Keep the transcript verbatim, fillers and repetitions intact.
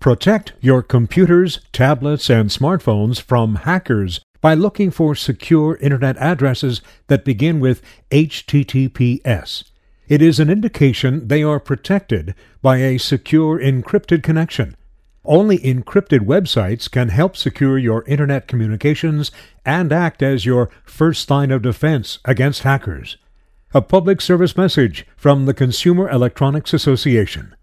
Protect your computers, tablets, and smartphones from hackers by looking for secure Internet addresses that begin with H T T P S. It is an indication they are protected by a secure encrypted connection. Only encrypted websites can help secure your Internet communications and act as your first line of defense against hackers. A public service message from the Consumer Electronics Association.